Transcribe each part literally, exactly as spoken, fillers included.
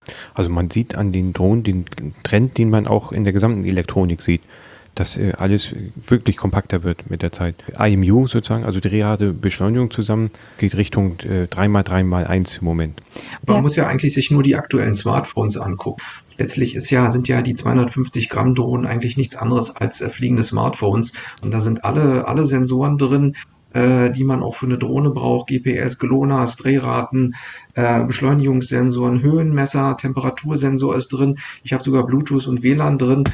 Also man sieht an den Drohnen den Trend, den man auch in der gesamten Elektronik sieht, dass äh, alles wirklich kompakter wird mit der Zeit. I M U sozusagen, also Drehratebeschleunigung zusammen, geht Richtung äh, drei mal drei mal eins im Moment. Man ja. muss ja eigentlich sich nur die aktuellen Smartphones angucken. Letztlich ist ja, sind ja die zweihundertfünfzig Gramm Drohnen eigentlich nichts anderes als äh, fliegende Smartphones. Und da sind alle, alle Sensoren drin, äh, die man auch für eine Drohne braucht. G P S, GLONASS, Drehraten, äh, Beschleunigungssensoren, Höhenmesser, Temperatursensor ist drin. Ich habe sogar Bluetooth und W L A N drin.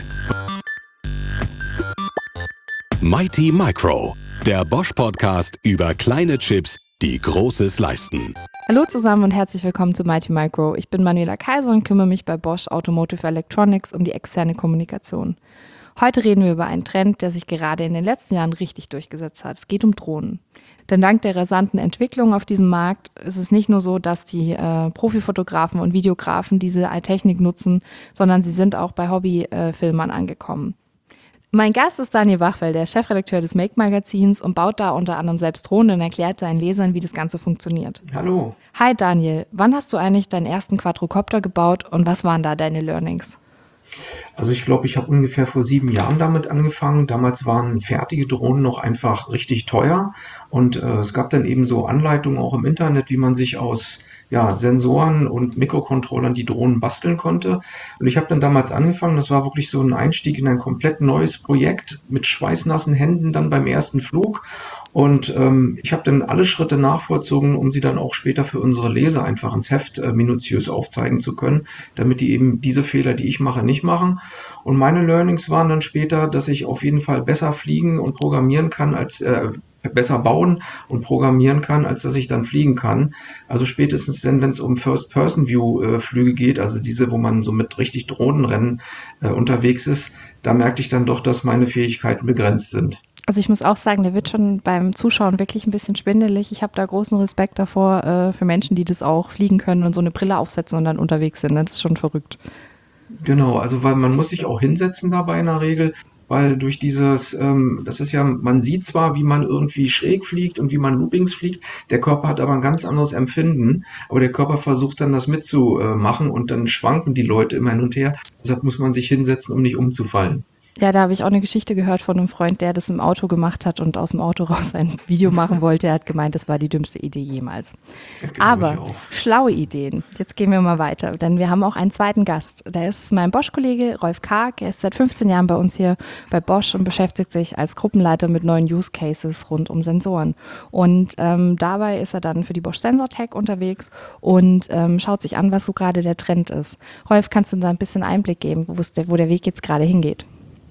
Mighty Micro, der Bosch-Podcast über kleine Chips, die Großes leisten. Hallo zusammen und herzlich willkommen zu Mighty Micro. Ich bin Manuela Kaiser und kümmere mich bei Bosch Automotive Electronics um die externe Kommunikation. Heute reden wir über einen Trend, der sich gerade in den letzten Jahren richtig durchgesetzt hat. Es geht um Drohnen. Denn dank der rasanten Entwicklung auf diesem Markt ist es nicht nur so, dass die äh, Profifotografen und Videografen diese Technik nutzen, sondern sie sind auch bei Hobbyfilmern äh, angekommen. Mein Gast ist Daniel Bachwell, der Chefredakteur des Make-Magazins und baut da unter anderem selbst Drohnen und erklärt seinen Lesern, wie das Ganze funktioniert. Hallo. Hi Daniel, wann hast du eigentlich deinen ersten Quadrocopter gebaut und was waren da deine Learnings? Also ich glaube, ich habe ungefähr vor sieben Jahren damit angefangen. Damals waren fertige Drohnen noch einfach richtig teuer und äh, es gab dann eben so Anleitungen auch im Internet, wie man sich aus ja, Sensoren und Mikrocontrollern die Drohnen basteln konnte. Und ich habe dann damals angefangen, das war wirklich so ein Einstieg in ein komplett neues Projekt mit schweißnassen Händen dann beim ersten Flug. Und ähm, ich habe dann alle Schritte nachvollzogen, um sie dann auch später für unsere Leser einfach ins Heft äh, minutiös aufzeigen zu können, damit die eben diese Fehler, die ich mache, nicht machen. Und meine Learnings waren dann später, dass ich auf jeden Fall besser fliegen und programmieren kann als äh, besser bauen und programmieren kann, als dass ich dann fliegen kann. Also spätestens dann, wenn es um First-Person-View-Flüge geht, also diese, wo man so mit richtig Drohnenrennen äh, unterwegs ist, da merkte ich dann doch, dass meine Fähigkeiten begrenzt sind. Also ich muss auch sagen, der wird schon beim Zuschauen wirklich ein bisschen schwindelig. Ich habe da großen Respekt davor äh, für Menschen, die das auch fliegen können und so eine Brille aufsetzen und dann unterwegs sind. Das ist schon verrückt. Genau, also weil man muss sich auch hinsetzen dabei in der Regel. Weil durch dieses, ähm, das ist ja, man sieht zwar, wie man irgendwie schräg fliegt und wie man Loopings fliegt, der Körper hat aber ein ganz anderes Empfinden, aber der Körper versucht dann das mitzumachen und dann schwanken die Leute immer hin und her. Deshalb muss man sich hinsetzen, um nicht umzufallen. Ja, da habe ich auch eine Geschichte gehört von einem Freund, der das im Auto gemacht hat und aus dem Auto raus ein Video machen wollte. Er hat gemeint, das war die dümmste Idee jemals. Aber schlaue Ideen. Jetzt gehen wir mal weiter, denn wir haben auch einen zweiten Gast. Der ist mein Bosch-Kollege Rolf Karg. Er ist seit fünfzehn Jahren bei uns hier bei Bosch und beschäftigt sich als Gruppenleiter mit neuen Use Cases rund um Sensoren. Und ähm, dabei ist er dann für die Bosch Sensor Tech unterwegs und ähm, schaut sich an, was so gerade der Trend ist. Rolf, kannst du da ein bisschen Einblick geben, wo, der, wo der Weg jetzt gerade hingeht?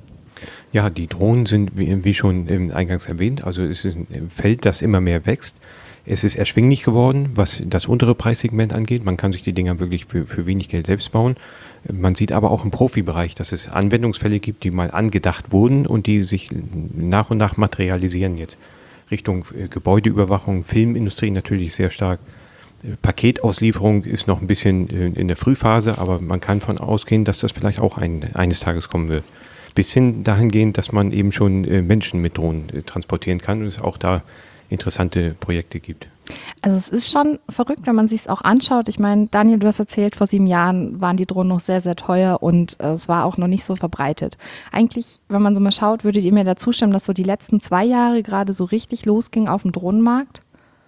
Ja, die Drohnen sind, wie, wie schon eingangs erwähnt, also es ist ein Feld, das immer mehr wächst. Es ist erschwinglich geworden, was das untere Preissegment angeht. Man kann sich die Dinger wirklich für, für wenig Geld selbst bauen. Man sieht aber auch im Profibereich, dass es Anwendungsfälle gibt, die mal angedacht wurden und die sich nach und nach materialisieren jetzt. Richtung Gebäudeüberwachung, Filmindustrie natürlich sehr stark. Paketauslieferung ist noch ein bisschen in der Frühphase, aber man kann davon ausgehen, dass das vielleicht auch ein, eines Tages kommen wird. Bis hin dahingehend, dass man eben schon äh, Menschen mit Drohnen äh, transportieren kann und es auch da interessante Projekte gibt. Also es ist schon verrückt, wenn man sich es auch anschaut. Ich meine, Daniel, du hast erzählt, vor sieben Jahren waren die Drohnen noch sehr, sehr teuer und äh, es war auch noch nicht so verbreitet. Eigentlich, wenn man so mal schaut, würdet ihr mir da zustimmen, dass so die letzten zwei Jahre gerade so richtig losging auf dem Drohnenmarkt?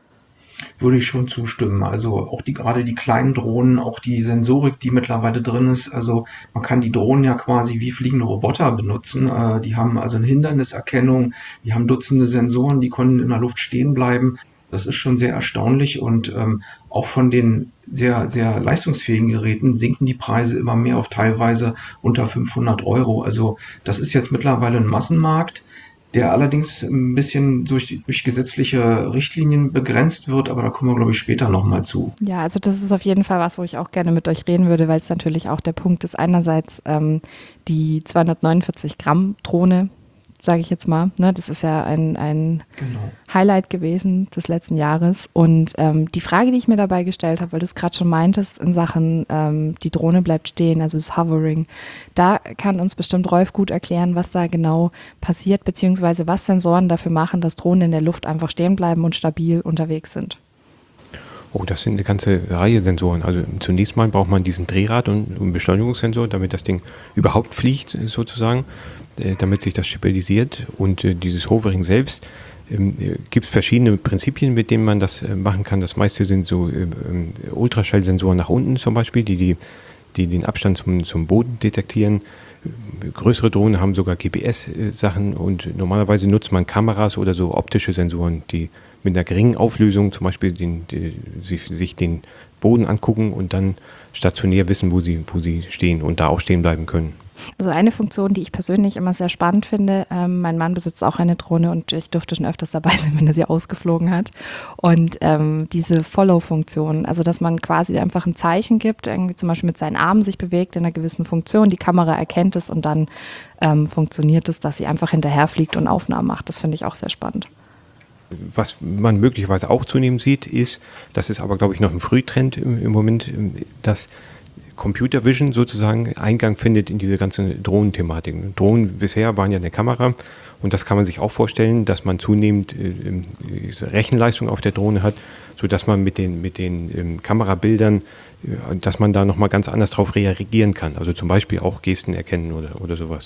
Würde ich schon zustimmen. Also auch die gerade die kleinen Drohnen, auch die Sensorik, die mittlerweile drin ist. Also man kann die Drohnen ja quasi wie fliegende Roboter benutzen. Äh, die haben also eine Hinderniserkennung, die haben Dutzende Sensoren, die können in der Luft stehen bleiben. Das ist schon sehr erstaunlich und ähm, auch von den sehr, sehr leistungsfähigen Geräten sinken die Preise immer mehr auf teilweise unter fünfhundert Euro. Also das ist jetzt mittlerweile ein Massenmarkt, der allerdings ein bisschen durch, durch gesetzliche Richtlinien begrenzt wird, aber da kommen wir, glaube ich, später nochmal zu. Ja, also das ist auf jeden Fall was, wo ich auch gerne mit euch reden würde, weil es natürlich auch der Punkt ist, einerseits ähm, die zweihundertneunundvierzig Gramm Drohne, sage ich jetzt mal, ne, das ist ja ein, ein genau. Highlight gewesen des letzten Jahres und ähm, die Frage, die ich mir dabei gestellt habe, weil du es gerade schon meintest in Sachen, ähm, die Drohne bleibt stehen, also das Hovering, da kann uns bestimmt Rolf gut erklären, was da genau passiert, beziehungsweise was Sensoren dafür machen, dass Drohnen in der Luft einfach stehen bleiben und stabil unterwegs sind. Oh, das sind eine ganze Reihe Sensoren. Also zunächst mal braucht man diesen Drehrad- und, und Beschleunigungssensor, damit das Ding überhaupt fliegt sozusagen, äh, damit sich das stabilisiert. Und äh, dieses Hovering selbst, ähm, äh, gibt es verschiedene Prinzipien, mit denen man das äh, machen kann. Das meiste sind so äh, äh, Ultraschallsensoren nach unten zum Beispiel, die, die, die den Abstand zum, zum Boden detektieren. Größere Drohnen haben sogar G P S-Sachen und normalerweise nutzt man Kameras oder so optische Sensoren, die mit einer geringen Auflösung zum Beispiel den, die, sich, sich den Boden angucken und dann stationär wissen, wo sie, wo sie stehen und da auch stehen bleiben können. Also eine Funktion, die ich persönlich immer sehr spannend finde, ähm, mein Mann besitzt auch eine Drohne und ich durfte schon öfters dabei sein, wenn er sie ausgeflogen hat. Und ähm, diese Follow-Funktion, also dass man quasi einfach ein Zeichen gibt, irgendwie zum Beispiel mit seinen Armen sich bewegt in einer gewissen Funktion, die Kamera erkennt es und dann ähm, funktioniert es, dass sie einfach hinterherfliegt und Aufnahmen macht. Das finde ich auch sehr spannend. Was man möglicherweise auch zunehmend sieht, ist, das ist aber, glaube ich, noch ein Frühtrend im, im Moment, dass Computer Vision sozusagen Eingang findet in diese ganzen Drohnenthematiken. Drohnen bisher waren ja eine Kamera und das kann man sich auch vorstellen, dass man zunehmend äh, Rechenleistung auf der Drohne hat, sodass man mit den, mit den ähm, Kamerabildern, äh, dass man da nochmal ganz anders drauf reagieren kann. Also zum Beispiel auch Gesten erkennen oder, oder sowas.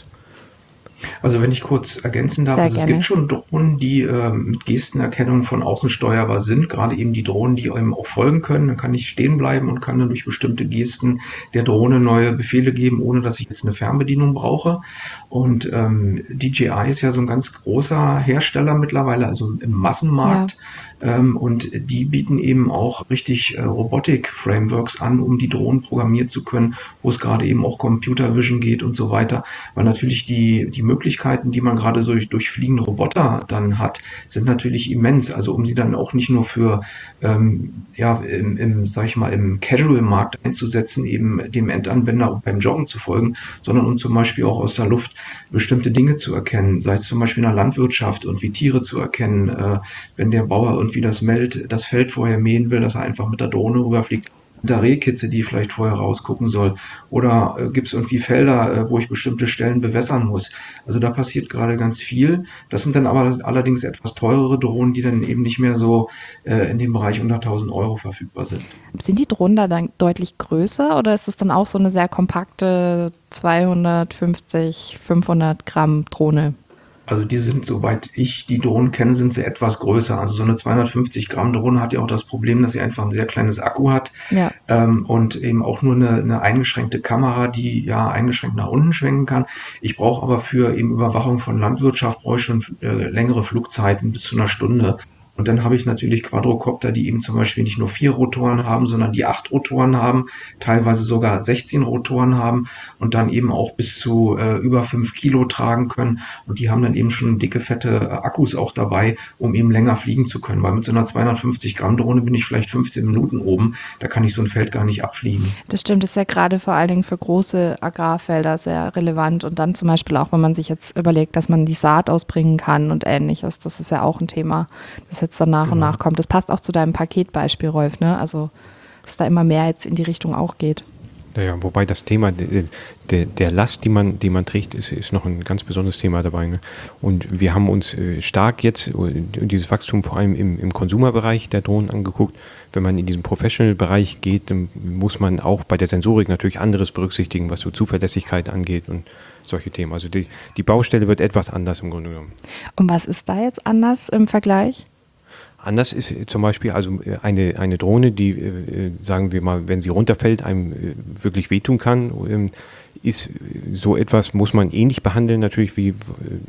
Also wenn ich kurz ergänzen darf, Sehr also es gerne. gibt schon Drohnen, die ähm, mit Gestenerkennung von außen steuerbar sind, gerade eben die Drohnen, die einem auch folgen können. Dann kann ich stehen bleiben und kann dann durch bestimmte Gesten der Drohne neue Befehle geben, ohne dass ich jetzt eine Fernbedienung brauche. Und ähm, D J I ist ja so ein ganz großer Hersteller mittlerweile, also im Massenmarkt. Ähm, und die bieten eben auch richtig äh, Robotik-Frameworks an, um die Drohnen programmieren zu können, wo es gerade eben auch Computer Vision geht und so weiter. Weil natürlich die, die Möglichkeiten, die man gerade so durch, durch fliegende Roboter dann hat, sind natürlich immens. Also um sie dann auch nicht nur für, ähm, ja, im, im, sag ich mal, im Casual-Markt einzusetzen, eben dem Endanwender beim Joggen zu folgen, sondern um zum Beispiel auch aus der Luft bestimmte Dinge zu erkennen, sei es zum Beispiel in der Landwirtschaft und wie Tiere zu erkennen, äh, wenn der Bauer irgendwie das, Meld, das Feld vorher mähen will, dass er einfach mit der Drohne rüberfliegt. Der Rehkitze, die vielleicht vorher rausgucken soll. Oder äh, gibt es irgendwie Felder, äh, wo ich bestimmte Stellen bewässern muss. Also da passiert gerade ganz viel. Das sind dann aber allerdings etwas teurere Drohnen, die dann eben nicht mehr so äh, in dem Bereich unter tausend Euro verfügbar sind. Sind die Drohnen da dann deutlich größer oder ist es dann auch so eine sehr kompakte zweihundertfünfzig, fünfhundert Gramm Drohne? Also die sind, soweit ich die Drohnen kenne, sind sie etwas größer. Also so eine zweihundertfünfzig Gramm Drohne hat ja auch das Problem, dass sie einfach ein sehr kleines Akku hat Ja. ähm, und eben auch nur eine, eine eingeschränkte Kamera, die ja eingeschränkt nach unten schwenken kann. Ich brauche aber für eben Überwachung von Landwirtschaft brauche ich schon äh, längere Flugzeiten bis zu einer Stunde. Und dann habe ich natürlich Quadrocopter, die eben zum Beispiel nicht nur vier Rotoren haben, sondern die acht Rotoren haben, teilweise sogar sechzehn Rotoren haben und dann eben auch bis zu äh, über fünf Kilo tragen können. Und die haben dann eben schon dicke, fette äh, Akkus auch dabei, um eben länger fliegen zu können. Weil mit so einer zweihundertfünfzig Gramm Drohne bin ich vielleicht fünfzehn Minuten oben. Da kann ich so ein Feld gar nicht abfliegen. Das stimmt, das ist ja gerade vor allen Dingen für große Agrarfelder sehr relevant. Und dann zum Beispiel auch, wenn man sich jetzt überlegt, dass man die Saat ausbringen kann und ähnliches. Das ist ja auch ein Thema, das jetzt dann nach und nach kommt. Das passt auch zu deinem Paketbeispiel, Rolf, ne? Also, dass da immer mehr jetzt in die Richtung auch geht. Naja, wobei das Thema der, der, der Last, die man, die man trägt, ist, ist noch ein ganz besonderes Thema dabei. Ne? Und wir haben uns äh, stark jetzt äh, dieses Wachstum vor allem im, im Consumer-Bereich der Drohnen angeguckt. Wenn man in diesen Professional-Bereich geht, dann muss man auch bei der Sensorik natürlich anderes berücksichtigen, was so Zuverlässigkeit angeht und solche Themen. Also die, die Baustelle wird etwas anders im Grunde genommen. Und was ist da jetzt anders im Vergleich? Anders ist zum Beispiel also eine, eine Drohne, die, äh, sagen wir mal, wenn sie runterfällt, einem äh, wirklich wehtun kann, ähm, ist so etwas, muss man ähnlich behandeln natürlich wie äh,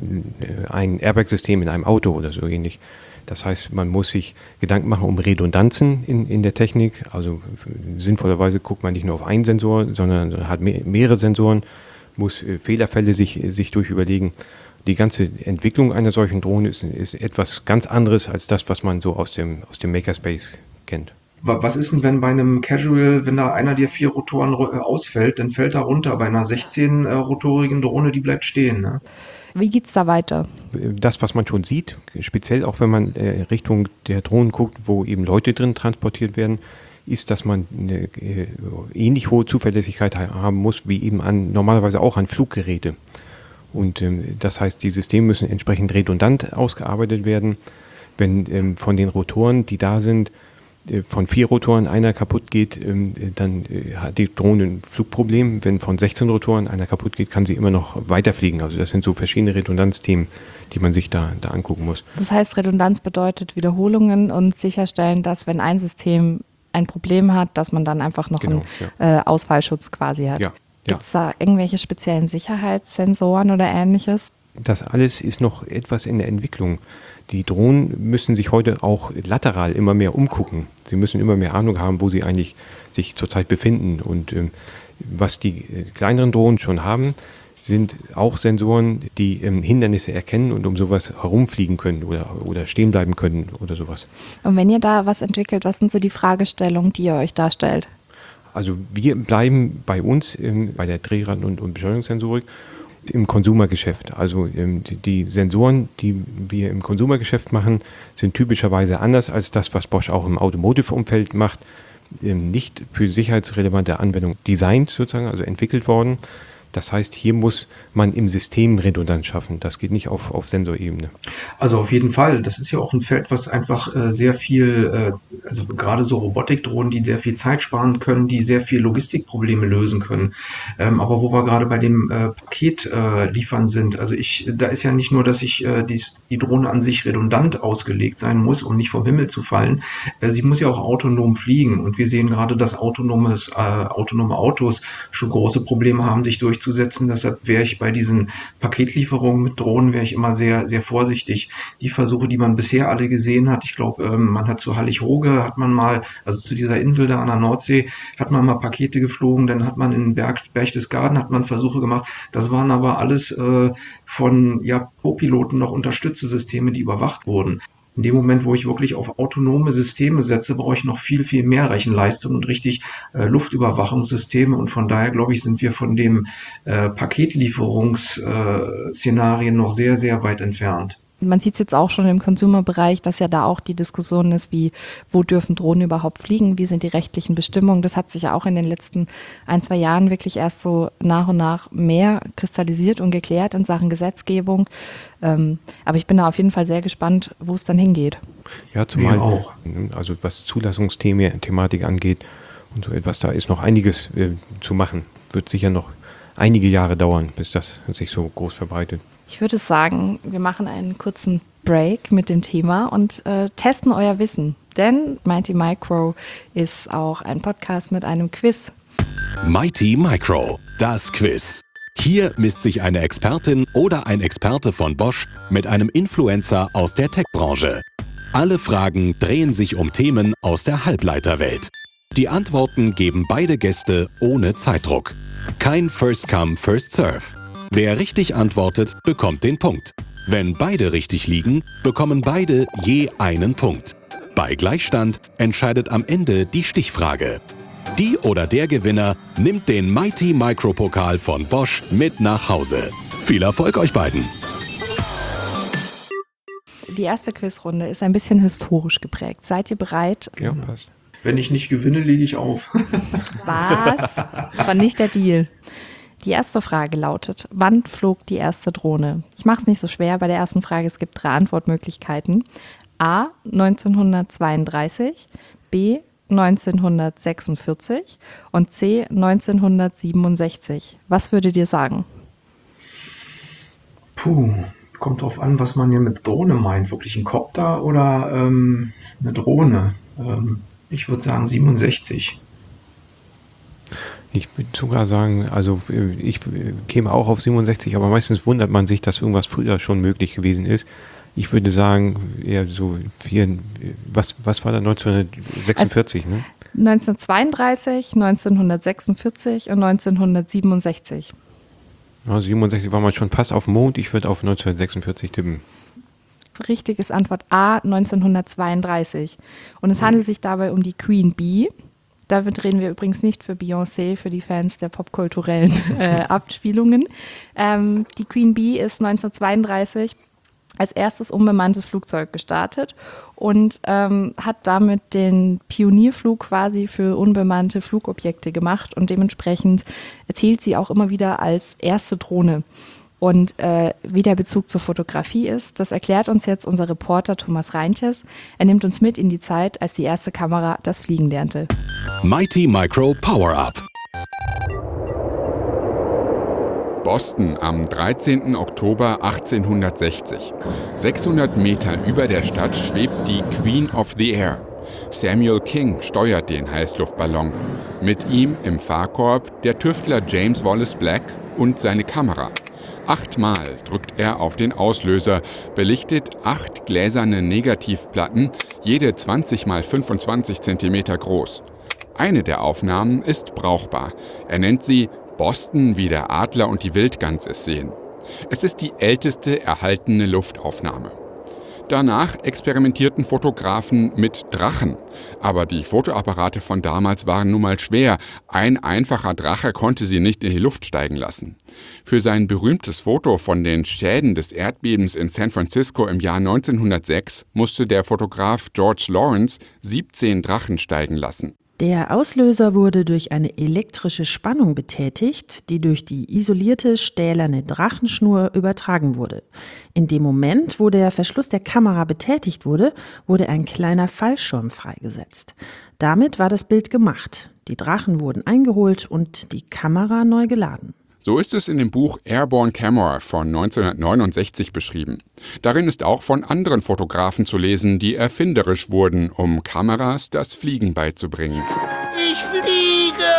ein Airbag-System in einem Auto oder so ähnlich. Das heißt, man muss sich Gedanken machen um Redundanzen in, in der Technik. Also sinnvollerweise guckt man nicht nur auf einen Sensor, sondern hat mehr, mehrere Sensoren, muss äh, Fehlerfälle sich, sich durchüberlegen. Die ganze Entwicklung einer solchen Drohne ist, ist etwas ganz anderes als das, was man so aus dem, aus dem Makerspace kennt. Was ist denn, wenn bei einem Casual, wenn da einer der vier Rotoren ausfällt, dann fällt er runter. Bei einer sechzehn-rotorigen Drohne, die bleibt stehen, ne? Wie geht's da weiter? Das, was man schon sieht, speziell auch wenn man äh, Richtung der Drohnen guckt, wo eben Leute drin transportiert werden, ist, dass man eine äh, ähnlich hohe Zuverlässigkeit haben muss, wie eben an normalerweise auch an Fluggeräte. Und ähm, das heißt, die Systeme müssen entsprechend redundant ausgearbeitet werden. Wenn ähm, von den Rotoren, die da sind, von vier Rotoren einer kaputt geht, dann hat die Drohne ein Flugproblem. Wenn von sechzehn Rotoren einer kaputt geht, kann sie immer noch weiterfliegen. Also das sind so verschiedene Redundanzthemen, die man sich da, da angucken muss. Das heißt, Redundanz bedeutet Wiederholungen und sicherstellen, dass wenn ein System ein Problem hat, dass man dann einfach noch Genau, einen ja. äh, Ausfallschutz quasi hat. Ja, Gibt es da irgendwelche speziellen Sicherheitssensoren oder Ähnliches? Das alles ist noch etwas in der Entwicklung. Die Drohnen müssen sich heute auch lateral immer mehr umgucken. Sie müssen immer mehr Ahnung haben, wo sie eigentlich sich zurzeit befinden. Und ähm, was die äh, kleineren Drohnen schon haben, sind auch Sensoren, die ähm, Hindernisse erkennen und um sowas herumfliegen können oder, oder stehen bleiben können oder sowas. Und wenn ihr da was entwickelt, was sind so die Fragestellungen, die ihr euch da stellt? Also wir bleiben bei uns ähm, bei der Drehrad- und, und Beschleunigungssensorik im Konsumergeschäft. Also ähm, die, die Sensoren, die wir im Konsumergeschäft machen, sind typischerweise anders als das, was Bosch auch im Automotive-Umfeld macht. Ähm, nicht für sicherheitsrelevante Anwendung designt sozusagen, also entwickelt worden. Das heißt, hier muss man im System Redundanz schaffen. Das geht nicht auf, auf Sensorebene. Also auf jeden Fall. Das ist ja auch ein Feld, was einfach äh, sehr viel, äh, also gerade so Robotikdrohnen, die sehr viel Zeit sparen können, die sehr viel Logistikprobleme lösen können. Ähm, aber wo wir gerade bei dem äh, Paket äh, liefern sind, also ich, da ist ja nicht nur, dass ich äh, die, die Drohne an sich redundant ausgelegt sein muss, um nicht vom Himmel zu fallen. Äh, sie muss ja auch autonom fliegen. Und wir sehen gerade, dass autonomes, äh, autonome Autos schon große Probleme haben, sich durchzusetzen. Deshalb wäre ich bei diesen Paketlieferungen mit Drohnen wäre ich immer sehr, sehr vorsichtig. Die Versuche, die man bisher alle gesehen hat, ich glaube, ähm, man hat zu Hallig-Hoge, hat man mal, also zu dieser Insel da an der Nordsee, hat man mal Pakete geflogen, dann hat man in Berg, Berchtesgaden hat man Versuche gemacht. Das waren aber alles äh, von ja, Co-Piloten noch unterstützte Systeme, die überwacht wurden. In dem Moment, wo ich wirklich auf autonome Systeme setze, brauche ich noch viel, viel mehr Rechenleistung und richtig äh, Luftüberwachungssysteme. Und von daher, glaube ich, sind wir von dem äh, Paketlieferungsszenarien noch sehr, sehr weit entfernt. Man sieht es jetzt auch schon im Consumer-Bereich, dass ja da auch die Diskussion ist, wie, wo dürfen Drohnen überhaupt fliegen, wie sind die rechtlichen Bestimmungen. Das hat sich ja auch in den letzten ein, zwei Jahren wirklich erst so nach und nach mehr kristallisiert und geklärt in Sachen Gesetzgebung. Ähm, aber ich bin da auf jeden Fall sehr gespannt, wo es dann hingeht. Ja, zumal Wir auch. Also was Zulassungsthematik angeht und so etwas, da ist noch einiges äh, zu machen. Wird sicher noch einige Jahre dauern, bis das sich so groß verbreitet. Ich würde sagen, wir machen einen kurzen Break mit dem Thema und äh, testen euer Wissen. Denn Mighty Micro ist auch ein Podcast mit einem Quiz. Mighty Micro, das Quiz. Hier misst sich eine Expertin oder ein Experte von Bosch mit einem Influencer aus der Tech-Branche. Alle Fragen drehen sich um Themen aus der Halbleiterwelt. Die Antworten geben beide Gäste ohne Zeitdruck. Kein First Come, First Serve. Wer richtig antwortet, bekommt den Punkt. Wenn beide richtig liegen, bekommen beide je einen Punkt. Bei Gleichstand entscheidet am Ende die Stichfrage. Die oder der Gewinner nimmt den Mighty Micro Pokal von Bosch mit nach Hause. Viel Erfolg euch beiden! Die erste Quizrunde ist ein bisschen historisch geprägt. Seid ihr bereit? Ja, passt. Wenn ich nicht gewinne, lege ich auf. Was? Das war nicht der Deal. Die erste Frage lautet, wann flog die erste Drohne? Ich mache es nicht so schwer bei der ersten Frage, es gibt drei Antwortmöglichkeiten. A. neunzehnhundertzweiunddreißig, B. neunzehnhundertsechsundvierzig und C. neunzehnhundertsiebenundsechzig. Was würdet ihr sagen? Puh, kommt drauf an, was man hier mit Drohne meint. Wirklich ein Copter oder ähm, eine Drohne? Ähm, ich würde sagen siebenundsechzig. Ich würde sogar sagen, also ich käme auch auf siebenundsechzig, aber meistens wundert man sich, dass irgendwas früher schon möglich gewesen ist. Ich würde sagen, eher so, vier, was, was war da neunzehnhundertsechsundvierzig, also, ne? neunzehnhundertzweiunddreißig, neunzehnhundertsechsundvierzig und neunzehnhundertsiebenundsechzig. Ja, siebenundsechzig war man schon fast auf dem Mond, ich würde auf neunzehnhundertsechsundvierzig tippen. Richtig ist Antwort A, neunzehnhundertzweiunddreißig. Und es handelt sich dabei um die Queen Bee. Damit reden wir übrigens nicht für Beyoncé, für die Fans der popkulturellen äh, Abspielungen. Ähm, die Queen Bee ist neunzehnhundertzweiunddreißig als erstes unbemanntes Flugzeug gestartet und ähm, hat damit den Pionierflug quasi für unbemannte Flugobjekte gemacht und dementsprechend erzählt sie auch immer wieder als erste Drohne. Und äh, wie der Bezug zur Fotografie ist, das erklärt uns jetzt unser Reporter Thomas Reintjes. Er nimmt uns mit in die Zeit, als die erste Kamera das Fliegen lernte. Mighty Micro Power-Up. Boston am dreizehnten Oktober achtzehnhundertsechzig. sechshundert Meter über der Stadt schwebt die Queen of the Air. Samuel King steuert den Heißluftballon. Mit ihm im Fahrkorb der Tüftler James Wallace Black und seine Kamera. Achtmal drückt er auf den Auslöser, belichtet acht gläserne Negativplatten, jede zwanzig mal fünfundzwanzig Zentimeter groß. Eine der Aufnahmen ist brauchbar. Er nennt sie Boston, wie der Adler und die Wildgans es sehen. Es ist die älteste erhaltene Luftaufnahme. Danach experimentierten Fotografen mit Drachen. Aber die Fotoapparate von damals waren nun mal schwer. Ein einfacher Drache konnte sie nicht in die Luft steigen lassen. Für sein berühmtes Foto von den Schäden des Erdbebens in San Francisco im Jahr neunzehnhundertsechs musste der Fotograf George Lawrence siebzehn Drachen steigen lassen. Der Auslöser wurde durch eine elektrische Spannung betätigt, die durch die isolierte stählerne Drachenschnur übertragen wurde. In dem Moment, wo der Verschluss der Kamera betätigt wurde, wurde ein kleiner Fallschirm freigesetzt. Damit war das Bild gemacht. Die Drachen wurden eingeholt und die Kamera neu geladen. So ist es in dem Buch Airborne Camera von neunzehnhundertneunundsechzig beschrieben. Darin ist auch von anderen Fotografen zu lesen, die erfinderisch wurden, um Kameras das Fliegen beizubringen. Ich fliege!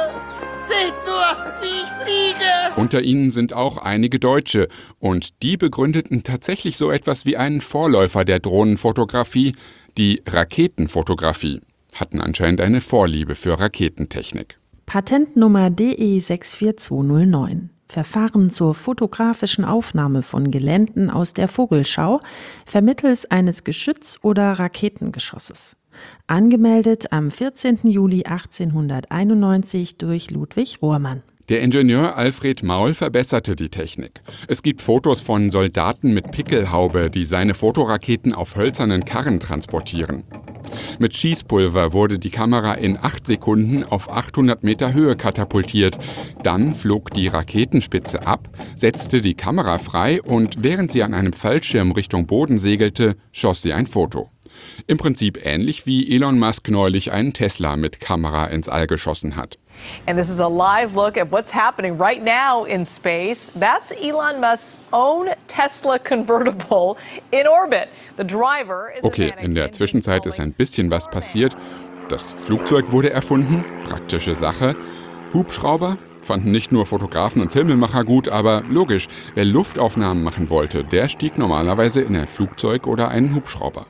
Seht nur, wie ich fliege! Unter ihnen sind auch einige Deutsche und die begründeten tatsächlich so etwas wie einen Vorläufer der Drohnenfotografie, die Raketenfotografie, hatten anscheinend eine Vorliebe für Raketentechnik. Patentnummer D E sechs vier zwei null neun. Verfahren zur fotografischen Aufnahme von Geländen aus der Vogelschau vermittels eines Geschütz- oder Raketengeschosses. Angemeldet am vierzehnten Juli achtzehnhunderteinundneunzig durch Ludwig Rohrmann. Der Ingenieur Alfred Maul verbesserte die Technik. Es gibt Fotos von Soldaten mit Pickelhaube, die seine Fotoraketen auf hölzernen Karren transportieren. Mit Schießpulver wurde die Kamera in acht Sekunden auf achthundert Meter Höhe katapultiert. Dann flog die Raketenspitze ab, setzte die Kamera frei und während sie an einem Fallschirm Richtung Boden segelte, schoss sie ein Foto. Im Prinzip ähnlich wie Elon Musk neulich einen Tesla mit Kamera ins All geschossen hat. And this is a live look at what's happening right now in space. That's Elon Musk's own Tesla convertible in orbit. The driver is Okay, in der Zwischenzeit ist ein bisschen was passiert. Das Flugzeug wurde erfunden, praktische Sache. Hubschrauber fanden nicht nur Fotografen und Filmemacher gut, aber logisch, wer Luftaufnahmen machen wollte, der stieg normalerweise in ein Flugzeug oder einen Hubschrauber.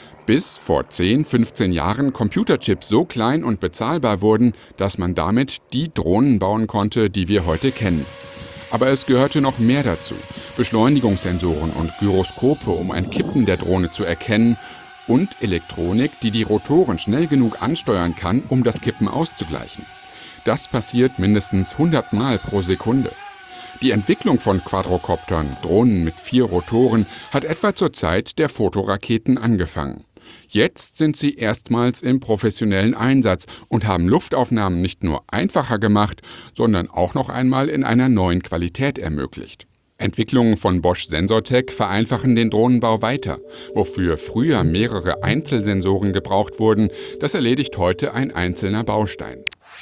Bis vor zehn, fünfzehn Jahren Computerchips so klein und bezahlbar wurden, dass man damit die Drohnen bauen konnte, die wir heute kennen. Aber es gehörte noch mehr dazu. Beschleunigungssensoren und Gyroskope, um ein Kippen der Drohne zu erkennen, und Elektronik, die die Rotoren schnell genug ansteuern kann, um das Kippen auszugleichen. Das passiert mindestens hundert Mal pro Sekunde. Die Entwicklung von Quadrocoptern, Drohnen mit vier Rotoren, hat etwa zur Zeit der Fotoraketen angefangen. Jetzt sind sie erstmals im professionellen Einsatz und haben Luftaufnahmen nicht nur einfacher gemacht, sondern auch noch einmal in einer neuen Qualität ermöglicht. Entwicklungen von Bosch Sensortech vereinfachen den Drohnenbau weiter. Wofür früher mehrere Einzelsensoren gebraucht wurden, das erledigt heute ein einzelner Baustein.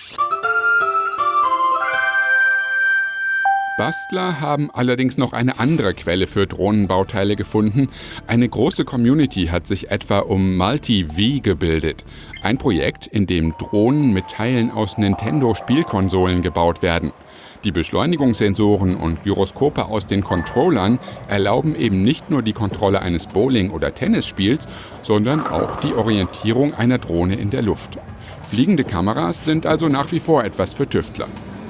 Bastler haben allerdings noch eine andere Quelle für Drohnenbauteile gefunden. Eine große Community hat sich etwa um Multi-V gebildet. Ein Projekt, in dem Drohnen mit Teilen aus Nintendo-Spielkonsolen gebaut werden. Die Beschleunigungssensoren und Gyroskope aus den Controllern erlauben eben nicht nur die Kontrolle eines Bowling- oder Tennisspiels, sondern auch die Orientierung einer Drohne in der Luft. Fliegende Kameras sind also nach wie vor etwas für Tüftler.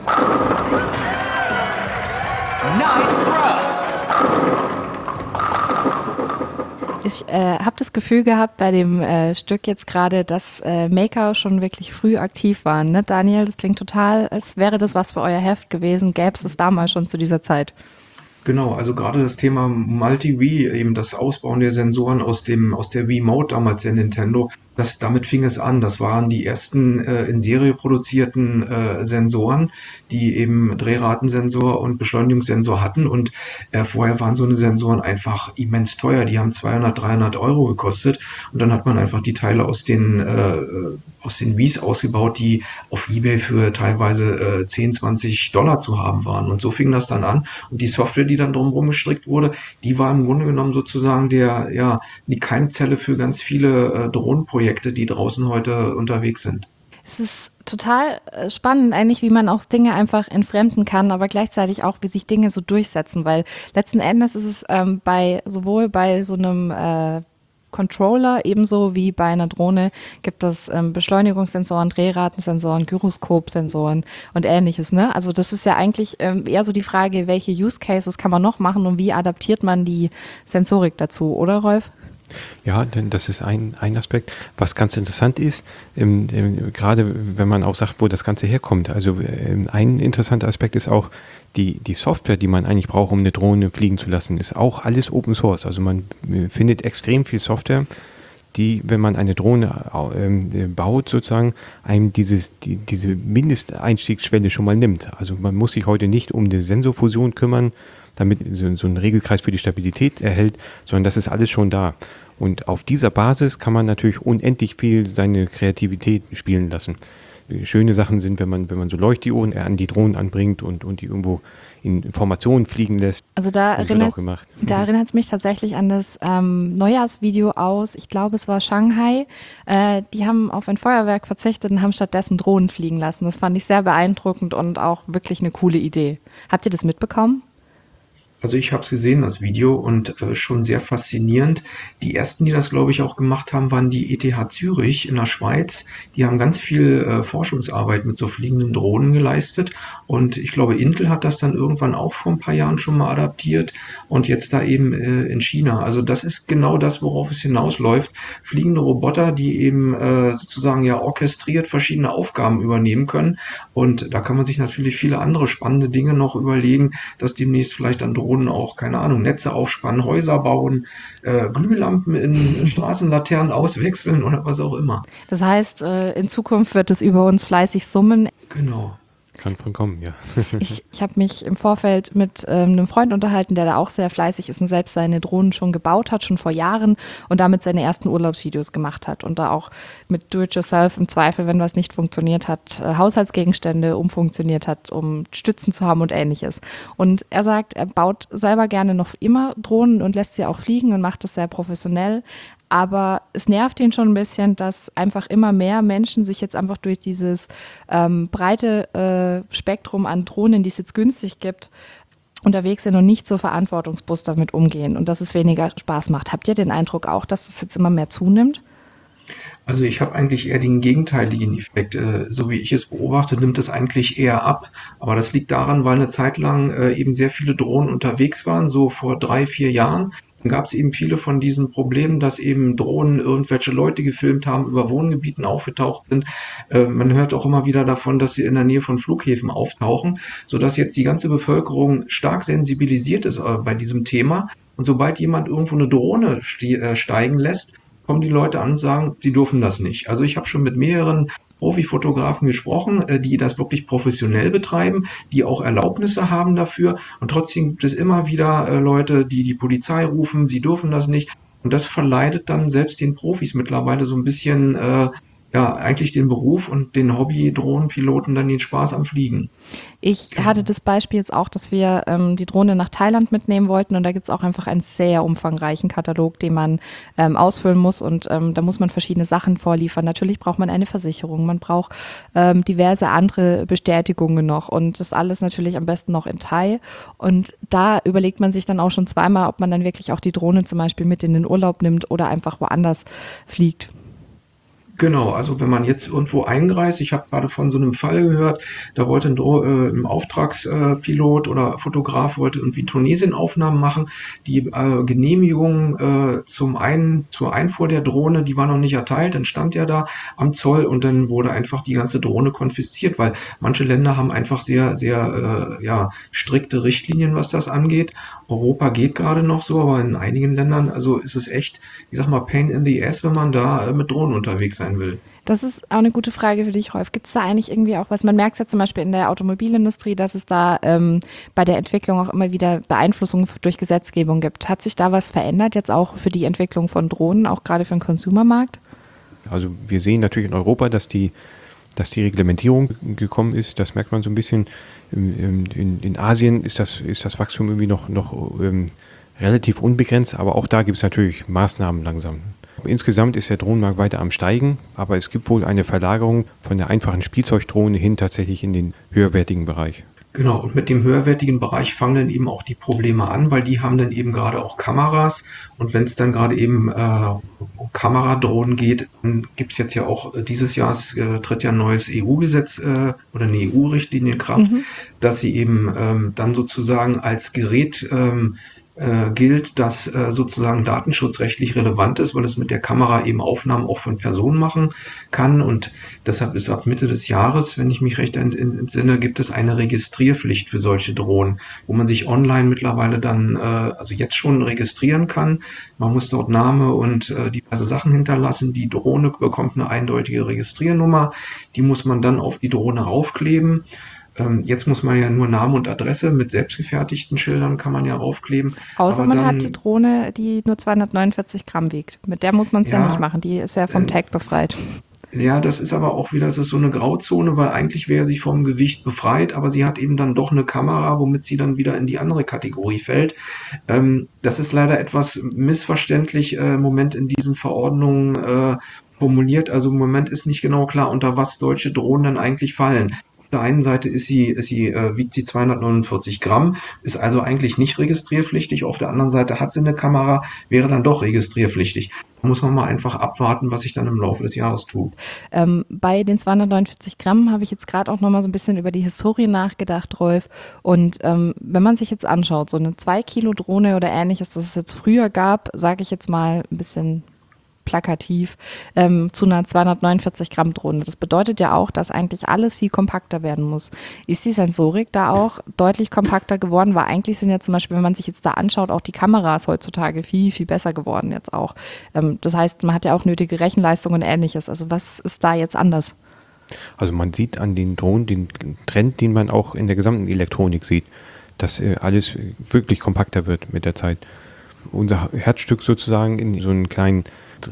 Ich äh, habe das Gefühl gehabt bei dem äh, Stück jetzt gerade, dass äh, Maker schon wirklich früh aktiv waren. Ne? Daniel, das klingt total, als wäre das was für euer Heft gewesen. Gäbe es es damals schon zu dieser Zeit? Genau, also gerade das Thema Multi-V, eben das Ausbauen der Sensoren aus dem aus der Wii-Mode damals der Nintendo, Das, damit fing es an. Das waren die ersten äh, in Serie produzierten äh, Sensoren, die eben Drehratensensor und Beschleunigungssensor hatten. Und äh, vorher waren so eine Sensoren einfach immens teuer. Die haben zweihundert, dreihundert Euro gekostet. Und dann hat man einfach die Teile aus den äh, aus den Wies ausgebaut, die auf eBay für teilweise äh, zehn, zwanzig Dollar zu haben waren. Und so fing das dann an. Und die Software, die dann drumherum gestrickt wurde, die war im Grunde genommen sozusagen der, ja, die Keimzelle für ganz viele äh, Drohnenprojekte, die draußen heute unterwegs sind. Es ist total spannend eigentlich, wie man auch Dinge einfach entfremden kann, aber gleichzeitig auch, wie sich Dinge so durchsetzen, weil letzten Endes ist es ähm, bei sowohl bei so einem äh, Controller ebenso wie bei einer Drohne gibt es ähm, Beschleunigungssensoren, Drehratensensoren, Gyroskopsensoren und ähnliches. Ne? Also das ist ja eigentlich ähm, eher so die Frage, welche Use Cases kann man noch machen und wie adaptiert man die Sensorik dazu, oder Rolf? Ja, denn das ist ein, ein Aspekt. Was ganz interessant ist, ähm, ähm, gerade wenn man auch sagt, wo das Ganze herkommt. Also ähm, ein interessanter Aspekt ist auch, die, die Software, die man eigentlich braucht, um eine Drohne fliegen zu lassen, ist auch alles Open Source. Also man äh, findet extrem viel Software, die, wenn man eine Drohne äh, baut, sozusagen, einem dieses, die, diese Mindesteinstiegsschwelle schon mal nimmt. Also man muss sich heute nicht um die Sensorfusion kümmern, damit so, so ein Regelkreis für die Stabilität erhält, sondern das ist alles schon da. Und auf dieser Basis kann man natürlich unendlich viel seine Kreativität spielen lassen. Schöne Sachen sind, wenn man, wenn man so Leuchtdioden an die Drohnen anbringt und, und die irgendwo in Formationen fliegen lässt. Also da erinnert da erinnert es mich tatsächlich an das ähm, Neujahrsvideo aus, ich glaube es war Shanghai. Äh, die haben auf ein Feuerwerk verzichtet und haben stattdessen Drohnen fliegen lassen. Das fand ich sehr beeindruckend und auch wirklich eine coole Idee. Habt ihr das mitbekommen? Also ich habe es gesehen, das Video, und äh, schon sehr faszinierend. Die ersten, die das, glaube ich, auch gemacht haben, waren die E T H Zürich in der Schweiz. Die haben ganz viel äh, Forschungsarbeit mit so fliegenden Drohnen geleistet. Und ich glaube, Intel hat das dann irgendwann auch vor ein paar Jahren schon mal adaptiert und jetzt da eben äh, in China. Also das ist genau das, worauf es hinausläuft. Fliegende Roboter, die eben äh, sozusagen ja orchestriert verschiedene Aufgaben übernehmen können. Und da kann man sich natürlich viele andere spannende Dinge noch überlegen, dass demnächst vielleicht dann Drohnen auch, keine Ahnung, Netze aufspannen, Häuser bauen, äh, Glühlampen in Straßenlaternen auswechseln oder was auch immer. Das heißt, äh, in Zukunft wird es über uns fleißig summen. Genau. Kann von kommen, ja. Ich, ich habe mich im Vorfeld mit ähm, einem Freund unterhalten, der da auch sehr fleißig ist und selbst seine Drohnen schon gebaut hat, schon vor Jahren und damit seine ersten Urlaubsvideos gemacht hat und da auch mit Do-it-yourself im Zweifel, wenn was nicht funktioniert hat, äh, Haushaltsgegenstände umfunktioniert hat, um Stützen zu haben und ähnliches. Und er sagt, er baut selber gerne noch immer Drohnen und lässt sie auch fliegen und macht das sehr professionell. Aber es nervt ihn schon ein bisschen, dass einfach immer mehr Menschen sich jetzt einfach durch dieses ähm, breite äh, Spektrum an Drohnen, die es jetzt günstig gibt, unterwegs sind und nicht so verantwortungsbewusst damit umgehen und dass es weniger Spaß macht. Habt ihr den Eindruck auch, dass es jetzt immer mehr zunimmt? Also ich habe eigentlich eher den gegenteiligen Effekt. Äh, so wie ich es beobachte, nimmt es eigentlich eher ab. Aber das liegt daran, weil eine Zeit lang äh, eben sehr viele Drohnen unterwegs waren, so vor drei, vier Jahren. Dann gab es eben viele von diesen Problemen, dass eben Drohnen irgendwelche Leute gefilmt haben, über Wohngebieten aufgetaucht sind. Äh, man hört auch immer wieder davon, dass sie in der Nähe von Flughäfen auftauchen, sodass jetzt die ganze Bevölkerung stark sensibilisiert ist äh, bei diesem Thema. Und sobald jemand irgendwo eine Drohne ste- äh, steigen lässt, kommen die Leute an und sagen, sie dürfen das nicht. Also ich habe schon mit mehreren Profifotografen gesprochen, die das wirklich professionell betreiben, die auch Erlaubnisse haben dafür. Und trotzdem gibt es immer wieder Leute, die die Polizei rufen, sie dürfen das nicht. Und das verleidet dann selbst den Profis mittlerweile so ein bisschen, äh, ja, eigentlich den Beruf und den Hobby-Drohnenpiloten dann den Spaß am Fliegen. Ich hatte das Beispiel jetzt auch, dass wir ähm, die Drohne nach Thailand mitnehmen wollten und da gibt es auch einfach einen sehr umfangreichen Katalog, den man ähm, ausfüllen muss und ähm, da muss man verschiedene Sachen vorliefern. Natürlich braucht man eine Versicherung, man braucht ähm, diverse andere Bestätigungen noch und das alles natürlich am besten noch in Thai und da überlegt man sich dann auch schon zweimal, ob man dann wirklich auch die Drohne zum Beispiel mit in den Urlaub nimmt oder einfach woanders fliegt. Genau, also wenn man jetzt irgendwo einreist, ich habe gerade von so einem Fall gehört, da wollte ein, Dro- äh, ein Auftragspilot oder Fotograf wollte irgendwie Tunesien-Aufnahmen machen. Die äh, Genehmigung äh, zum ein, zur Einfuhr der Drohne, die war noch nicht erteilt, dann stand er da am Zoll und dann wurde einfach die ganze Drohne konfisziert, weil manche Länder haben einfach sehr, sehr äh, ja, strikte Richtlinien, was das angeht. Europa geht gerade noch so, aber in einigen Ländern, also ist es echt, ich sag mal, Pain in the ass, wenn man da äh, mit Drohnen unterwegs sein will. Das ist auch eine gute Frage für dich, Rolf. Gibt es da eigentlich irgendwie auch was? Man merkt es ja zum Beispiel in der Automobilindustrie, dass es da ähm, bei der Entwicklung auch immer wieder Beeinflussung durch Gesetzgebung gibt. Hat sich da was verändert jetzt auch für die Entwicklung von Drohnen, auch gerade für den Consumermarkt? Also wir sehen natürlich in Europa, dass die, dass die Reglementierung gekommen ist. Das merkt man so ein bisschen. In, in, in Asien ist das, ist das Wachstum irgendwie noch, noch ähm, relativ unbegrenzt, aber auch da gibt es natürlich Maßnahmen langsam. Insgesamt ist der Drohnenmarkt weiter am Steigen, aber es gibt wohl eine Verlagerung von der einfachen Spielzeugdrohne hin tatsächlich in den höherwertigen Bereich. Genau, und mit dem höherwertigen Bereich fangen dann eben auch die Probleme an, weil die haben dann eben gerade auch Kameras und wenn es dann gerade eben äh, um Kameradrohnen geht, dann gibt es jetzt ja auch äh, dieses Jahr äh, tritt ja ein neues E U-Gesetz äh, oder eine E U-Richtlinie in Kraft, mhm. dass sie eben ähm, dann sozusagen als Gerät ähm, äh, gilt, das äh, sozusagen datenschutzrechtlich relevant ist, weil es mit der Kamera eben Aufnahmen auch von Personen machen kann und deshalb ist ab Mitte des Jahres, wenn ich mich recht entsinne, gibt es eine Registrierpflicht für solche Drohnen, wo man sich online mittlerweile dann, äh, also jetzt schon registrieren kann. Man muss dort Name und äh, diverse Sachen hinterlassen. Die Drohne bekommt eine eindeutige Registriernummer, die muss man dann auf die Drohne raufkleben. Jetzt muss man ja nur Name und Adresse mit selbstgefertigten Schildern kann man ja raufkleben. Außer aber man dann, hat die Drohne, die nur zweihundertneunundvierzig Gramm wiegt. Mit der muss man es ja, ja nicht machen. Die ist ja vom äh, Tag befreit. Ja, das ist aber auch wieder, das ist so eine Grauzone, weil eigentlich wäre sie vom Gewicht befreit, aber sie hat eben dann doch eine Kamera, womit sie dann wieder in die andere Kategorie fällt. Ähm, das ist leider etwas missverständlich äh, im Moment in diesen Verordnungen äh, formuliert. Also im Moment ist nicht genau klar, unter was solche Drohnen dann eigentlich fallen. Auf der einen Seite ist sie, ist sie, äh, wiegt sie zweihundertneunundvierzig Gramm, ist also eigentlich nicht registrierpflichtig. Auf der anderen Seite hat sie eine Kamera, wäre dann doch registrierpflichtig. Da muss man mal einfach abwarten, was sich dann im Laufe des Jahres tut. Ähm, bei den zweihundertneunundvierzig Gramm habe ich jetzt gerade auch nochmal so ein bisschen über die Historie nachgedacht, Rolf. Und ähm, wenn man sich jetzt anschaut, so eine zwei Kilo Drohne oder ähnliches, das es jetzt früher gab, sage ich jetzt mal ein bisschen plakativ, ähm, zu einer zweihundertneunundvierzig Gramm Drohne. Das bedeutet ja auch, dass eigentlich alles viel kompakter werden muss. Ist die Sensorik da auch deutlich kompakter geworden? Weil eigentlich sind ja zum Beispiel, wenn man sich jetzt da anschaut, auch die Kameras heutzutage viel, viel besser geworden jetzt auch. Ähm, das heißt, man hat ja auch nötige Rechenleistung und Ähnliches. Also was ist da jetzt anders? Also man sieht an den Drohnen den Trend, den man auch in der gesamten Elektronik sieht, dass äh, alles wirklich kompakter wird mit der Zeit. Unser Herzstück sozusagen in so einen kleinen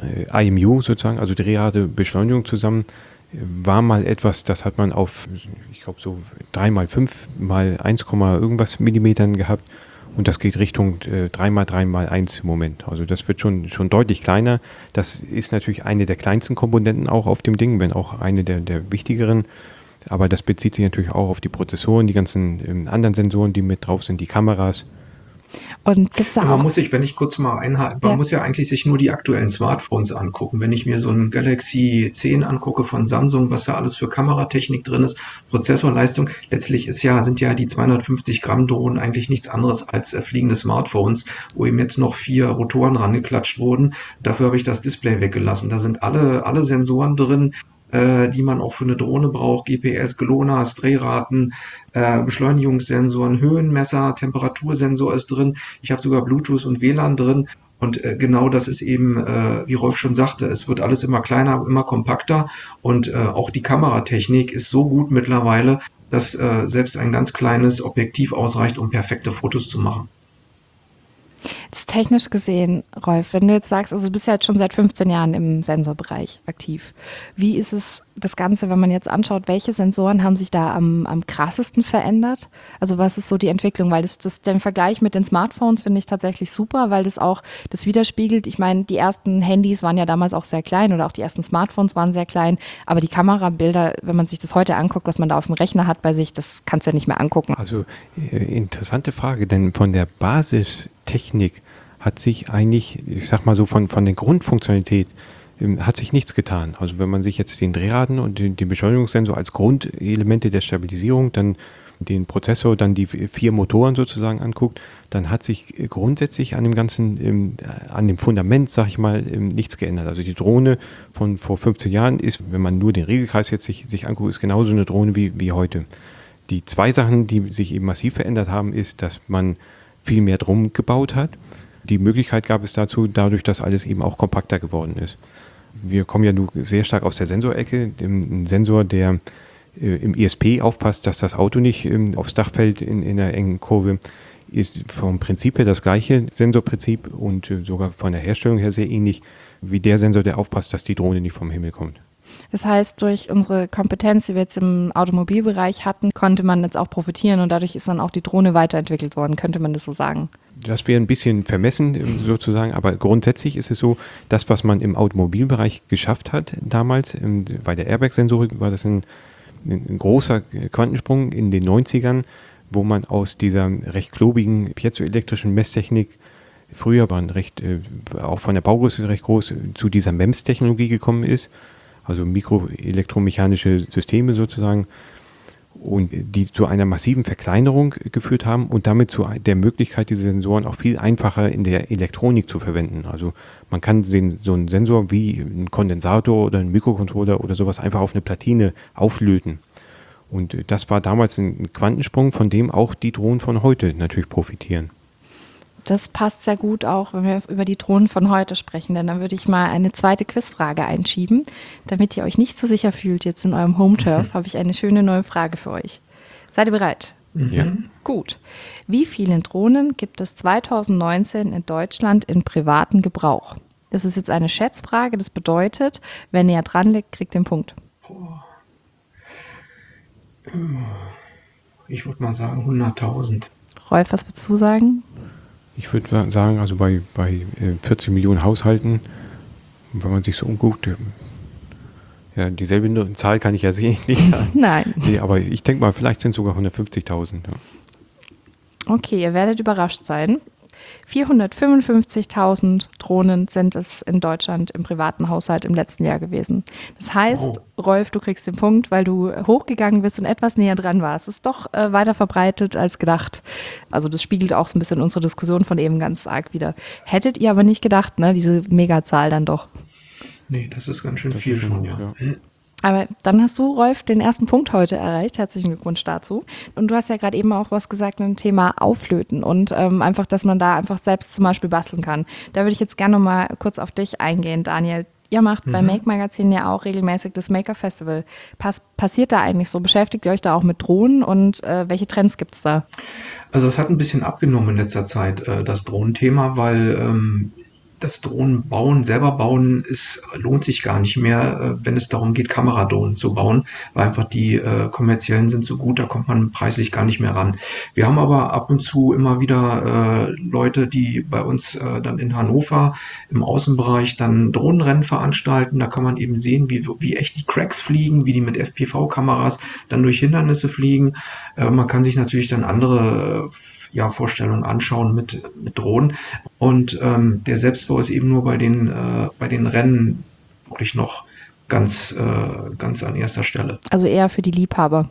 I M U sozusagen, also Drehrate Beschleunigung zusammen, war mal etwas, das hat man auf, ich glaube so drei mal fünf mal eins, irgendwas Millimetern gehabt und das geht Richtung äh, drei mal drei mal eins im Moment. Also das wird schon, schon deutlich kleiner. Das ist natürlich eine der kleinsten Komponenten auch auf dem Ding, wenn auch eine der, der wichtigeren. Aber das bezieht sich natürlich auch auf die Prozessoren, die ganzen ähm, anderen Sensoren, die mit drauf sind, die Kameras. Und gibt's da man auch muss sich, wenn ich kurz mal einhaken, man ja. muss ja eigentlich sich nur die aktuellen Smartphones angucken. Wenn ich mir so ein Galaxy zehn angucke von Samsung, was da alles für Kameratechnik drin ist, Prozessorleistung, letztlich ist ja, sind ja die zweihundertfünfzig Gramm Drohnen eigentlich nichts anderes als äh, fliegende Smartphones, wo eben jetzt noch vier Rotoren rangeklatscht wurden. Dafür habe ich das Display weggelassen. Da sind alle, alle Sensoren drin, die man auch für eine Drohne braucht, G P S, GLONASS, Drehraten, äh, Beschleunigungssensoren, Höhenmesser, Temperatursensor ist drin. Ich habe sogar Bluetooth und W L A N drin. Und äh, genau das ist eben, äh, wie Rolf schon sagte, es wird alles immer kleiner, immer kompakter. Und äh, auch die Kameratechnik ist so gut mittlerweile, dass äh, selbst ein ganz kleines Objektiv ausreicht, um perfekte Fotos zu machen. Jetzt technisch gesehen, Rolf, wenn du jetzt sagst, also du bist ja jetzt schon seit fünfzehn Jahren im Sensorbereich aktiv. Wie ist es das Ganze, wenn man jetzt anschaut, welche Sensoren haben sich da am, am krassesten verändert? Also was ist so die Entwicklung? Weil das, das den Vergleich mit den Smartphones finde ich tatsächlich super, weil das auch das widerspiegelt. Ich meine, die ersten Handys waren ja damals auch sehr klein oder auch die ersten Smartphones waren sehr klein, aber die Kamerabilder, wenn man sich das heute anguckt, was man da auf dem Rechner hat bei sich, das kannst du ja nicht mehr angucken. Also äh, interessante Frage, denn von der Basistechnik hat sich eigentlich, ich sag mal so von, von der Grundfunktionalität ähm, hat sich nichts getan. Also wenn man sich jetzt den Drehraden und den, den Beschleunigungssensor als Grundelemente der Stabilisierung, dann den Prozessor, dann die vier Motoren sozusagen anguckt, dann hat sich grundsätzlich an dem ganzen, ähm, an dem Fundament, sag ich mal, ähm, nichts geändert. Also die Drohne von vor fünfzehn Jahren ist, wenn man nur den Regelkreis jetzt sich, sich anguckt, ist genauso eine Drohne wie, wie heute. Die zwei Sachen, die sich eben massiv verändert haben, ist, dass man viel mehr drum gebaut hat. Die Möglichkeit gab es dazu, dadurch, dass alles eben auch kompakter geworden ist. Wir kommen ja nur sehr stark aus der Sensorecke. Ein Sensor, der äh, im E S P aufpasst, dass das Auto nicht ähm, aufs Dach fällt in, in einer engen Kurve, ist vom Prinzip her das gleiche Sensorprinzip und äh, sogar von der Herstellung her sehr ähnlich wie der Sensor, der aufpasst, dass die Drohne nicht vom Himmel kommt. Das heißt, durch unsere Kompetenz, die wir jetzt im Automobilbereich hatten, konnte man jetzt auch profitieren und dadurch ist dann auch die Drohne weiterentwickelt worden, könnte man das so sagen? Das wäre ein bisschen vermessen sozusagen, aber grundsätzlich ist es so, das, was man im Automobilbereich geschafft hat damals, bei der Airbag-Sensorik war das ein, ein großer Quantensprung in den neunzigern, wo man aus dieser recht klobigen piezoelektrischen Messtechnik, früher waren recht, auch von der Baugröße recht groß, zu dieser M E M S-Technologie gekommen ist. Also mikroelektromechanische Systeme sozusagen, und die zu einer massiven Verkleinerung geführt haben und damit zu der Möglichkeit, diese Sensoren auch viel einfacher in der Elektronik zu verwenden. Also man kann den, so einen Sensor wie einen Kondensator oder einen Mikrocontroller oder sowas einfach auf eine Platine auflöten. Und das war damals ein Quantensprung, von dem auch die Drohnen von heute natürlich profitieren. Das passt sehr gut auch, wenn wir über die Drohnen von heute sprechen, denn dann würde ich mal eine zweite Quizfrage einschieben. Damit ihr euch nicht so sicher fühlt jetzt in eurem Home-Turf, mhm. habe ich eine schöne neue Frage für euch. Seid ihr bereit? Ja. Gut. Wie viele Drohnen gibt es zweitausendneunzehn in Deutschland in privaten Gebrauch? Das ist jetzt eine Schätzfrage, das bedeutet, wer näher dran liegt, kriegt den Punkt. Ich würde mal sagen hunderttausend. Rolf, was würdest du sagen? Ich würde sagen, also bei, bei vierzig Millionen Haushalten, wenn man sich so umguckt, ja, dieselbe Zahl kann ich ja sehen. Nein. Nee, aber ich denke mal, vielleicht sind es sogar hundertfünfzigtausend. Ja. Okay, ihr werdet überrascht sein. vierhundertfünfundfünfzigtausend Drohnen sind es in Deutschland im privaten Haushalt im letzten Jahr gewesen. Das heißt, oh. Rolf, du kriegst den Punkt, weil du hochgegangen bist und etwas näher dran warst. Es ist doch äh, weiter verbreitet als gedacht. Also das spiegelt auch so ein bisschen unsere Diskussion von eben ganz arg wider. Hättet ihr aber nicht gedacht, ne, diese Megazahl dann doch. Nee, das ist ganz schön das viel schon, ja. ja. Aber dann hast du, Rolf, den ersten Punkt heute erreicht. Herzlichen Glückwunsch dazu. Und du hast ja gerade eben auch was gesagt mit dem Thema Auflöten und ähm, einfach, dass man da einfach selbst zum Beispiel basteln kann. Da würde ich jetzt gerne noch mal kurz auf dich eingehen, Daniel. Ihr macht mhm. beim Make Magazin ja auch regelmäßig das Maker Festival. Pass- passiert da eigentlich so? Beschäftigt ihr euch da auch mit Drohnen und äh, welche Trends gibt es da? Also es hat ein bisschen abgenommen in letzter Zeit, äh, das Drohnenthema, weil ähm, das Drohnenbauen, selber bauen, ist, lohnt sich gar nicht mehr, wenn es darum geht, Kameradrohnen zu bauen, weil einfach die äh, kommerziellen sind so gut, da kommt man preislich gar nicht mehr ran. Wir haben aber ab und zu immer wieder äh, Leute, die bei uns äh, dann in Hannover im Außenbereich dann Drohnenrennen veranstalten. Da kann man eben sehen, wie, wie echt die Cracks fliegen, wie die mit F P V-Kameras dann durch Hindernisse fliegen. Äh, man kann sich natürlich dann andere äh, ja, Vorstellungen anschauen mit, mit Drohnen. Und ähm, der Selbstbau ist eben nur bei den, äh, bei den Rennen wirklich noch ganz, äh, ganz an erster Stelle. Also eher für die Liebhaber.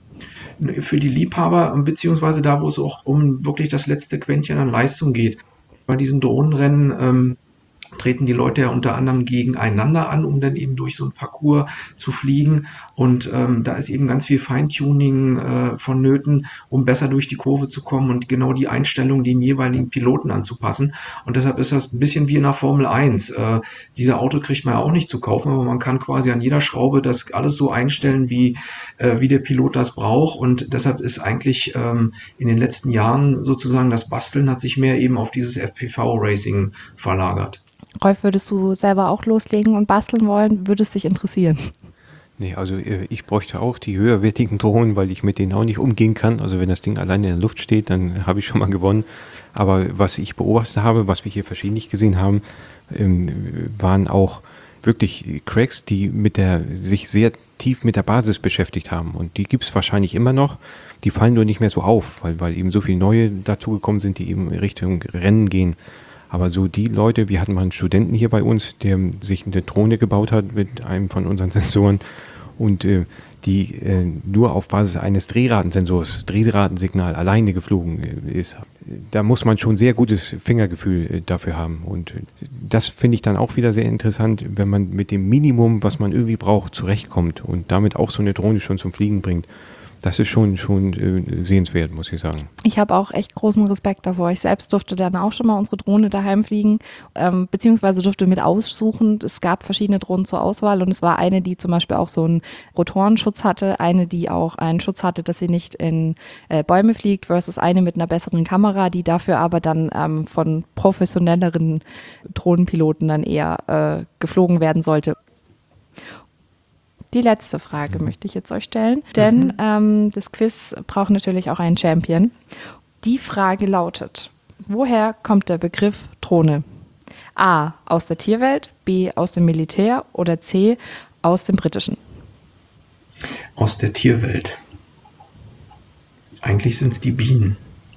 Für die Liebhaber, beziehungsweise da, wo es auch um wirklich das letzte Quäntchen an Leistung geht. Bei diesen Drohnenrennen ähm, treten die Leute ja unter anderem gegeneinander an, um dann eben durch so ein Parcours zu fliegen. Und ähm, da ist eben ganz viel Feintuning äh, vonnöten, um besser durch die Kurve zu kommen und genau die Einstellung dem jeweiligen Piloten anzupassen. Und deshalb ist das ein bisschen wie in der Formel eins. Äh, diese Auto kriegt man ja auch nicht zu kaufen, aber man kann quasi an jeder Schraube das alles so einstellen, wie, äh, wie der Pilot das braucht. Und deshalb ist eigentlich ähm, in den letzten Jahren sozusagen das Basteln hat sich mehr eben auf dieses F P V-Racing verlagert. Rolf, würdest du selber auch loslegen und basteln wollen? Würde es dich interessieren? Nee, also ich bräuchte auch die höherwertigen Drohnen, weil ich mit denen auch nicht umgehen kann. Also wenn das Ding alleine in der Luft steht, dann habe ich schon mal gewonnen. Aber was ich beobachtet habe, was wir hier verschiedentlich gesehen haben, ähm, waren auch wirklich Cracks, die mit der, sich sehr tief mit der Basis beschäftigt haben. Und die gibt es wahrscheinlich immer noch. Die fallen nur nicht mehr so auf, weil, weil eben so viele neue dazugekommen sind, die eben in Richtung Rennen gehen. Aber so die Leute, wir hatten mal einen Studenten hier bei uns, der sich eine Drohne gebaut hat mit einem von unseren Sensoren und äh, die äh, nur auf Basis eines Drehratensensors, Drehratensignal alleine geflogen äh, ist. Da muss man schon sehr gutes Fingergefühl äh, dafür haben. Und äh, das finde ich dann auch wieder sehr interessant, wenn man mit dem Minimum, was man irgendwie braucht, zurechtkommt und damit auch so eine Drohne schon zum Fliegen bringt. Das ist schon, schon äh, sehenswert, muss ich sagen. Ich habe auch echt großen Respekt davor. Ich selbst durfte dann auch schon mal unsere Drohne daheim fliegen, ähm, beziehungsweise durfte mit aussuchen. Es gab verschiedene Drohnen zur Auswahl und es war eine, die zum Beispiel auch so einen Rotorenschutz hatte, eine, die auch einen Schutz hatte, dass sie nicht in äh, Bäume fliegt, versus eine mit einer besseren Kamera, die dafür aber dann ähm, von professionelleren Drohnenpiloten dann eher äh, geflogen werden sollte. Die letzte Frage möchte ich jetzt euch stellen, denn mhm. ähm, das Quiz braucht natürlich auch einen Champion. Die Frage lautet, woher kommt der Begriff Drohne? A, aus der Tierwelt, B, aus dem Militär oder C, aus dem Britischen? Aus der Tierwelt. Eigentlich sind es die Bienen.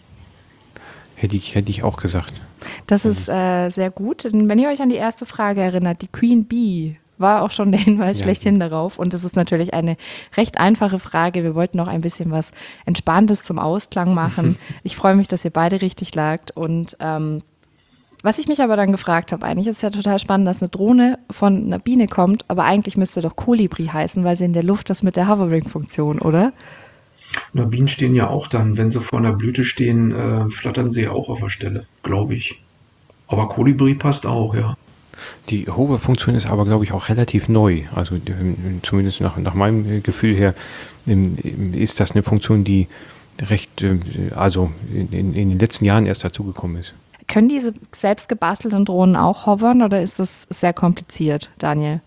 Hätte ich, hätte ich auch gesagt. Das ist äh, sehr gut, denn wenn ihr euch an die erste Frage erinnert, die Queen Bee war auch schon der Hinweis ja. schlechthin darauf. Und das ist natürlich eine recht einfache Frage. Wir wollten noch ein bisschen was Entspanntes zum Ausklang machen. Ich freue mich, dass ihr beide richtig lagt. Und ähm, was ich mich aber dann gefragt habe, eigentlich ist es ja total spannend, dass eine Drohne von einer Biene kommt, aber eigentlich müsste doch Kolibri heißen, weil sie in der Luft das mit der Hovering-Funktion, oder? Na, Bienen stehen ja auch dann, wenn sie vor einer Blüte stehen, äh, flattern sie ja auch auf der Stelle, glaube ich. Aber Kolibri passt auch, ja. Die Hover-Funktion ist aber, glaube ich, auch relativ neu. Also zumindest nach, nach meinem Gefühl her ist das eine Funktion, die recht, also in, in den letzten Jahren erst dazugekommen ist. Können diese selbst gebastelten Drohnen auch hovern oder ist das sehr kompliziert, Daniel?